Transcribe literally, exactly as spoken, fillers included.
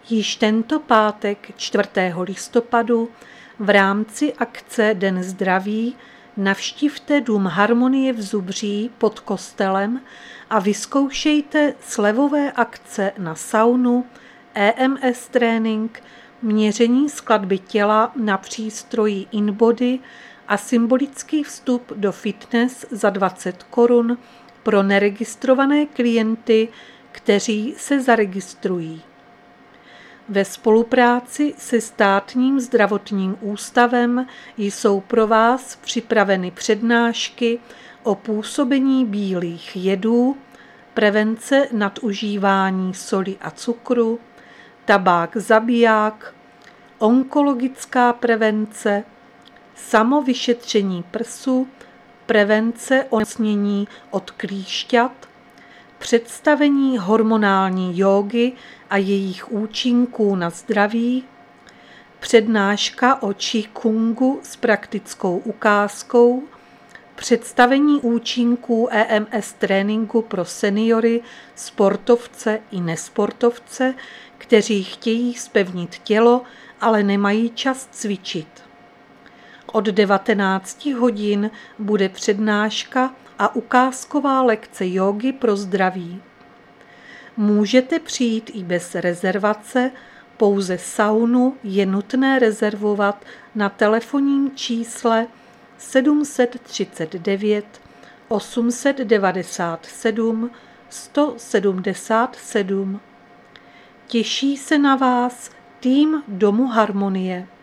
Již tento pátek čtvrtého listopadu v rámci akce Den zdraví navštivte Dům Harmonie v Zubří pod kostelem a vyzkoušejte slevové akce na saunu, E M S trénink, měření skladby těla na přístroji InBody a symbolický vstup do fitness za dvacet korun pro neregistrované klienty, kteří se zaregistrují. Ve spolupráci se Státním zdravotním ústavem jsou pro vás připraveny přednášky o působení bílých jedů, prevence nadužívání soli a cukru, tabák zabiják, onkologická prevence, samovyšetření prsu, prevence onemocnění od klíšťat, představení hormonální jógy a jejich účinků na zdraví, přednáška o Qigongu s praktickou ukázkou, představení účinků E M S tréninku pro seniory, sportovce i nesportovce, kteří chtějí zpevnit tělo, ale nemají čas cvičit. Od devatenácti hodin bude přednáška a ukázková lekce jógy pro zdraví. Můžete přijít i bez rezervace, pouze saunu je nutné rezervovat na telefonním čísle sedm set třicet devět osm set devadesát sedm sto sedmdesát sedm. Těší se na vás tým Domu Harmonie.